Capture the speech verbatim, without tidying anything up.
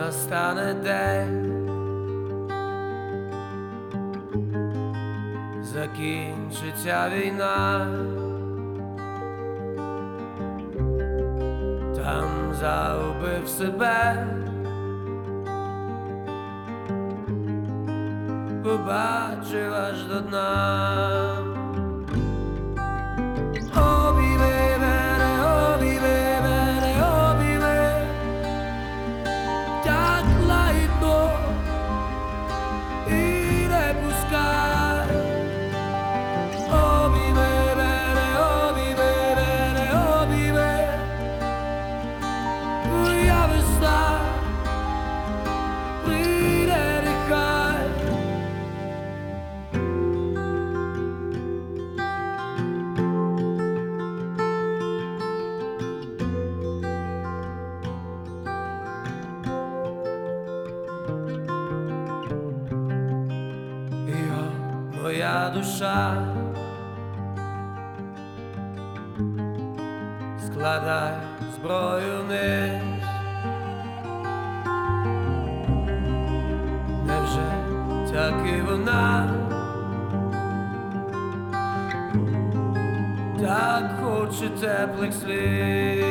настане день, закінчиться війна, там загубив себе, побачив аж до дна. Обійми мене, обійми мене, обійми, так лагідно і не пускай. Обійми мене, обійми мене, обійми, моя весна прийде, нехай. Моя душа, складай зброю вниз. Невже так і вона так хоче теплих слів?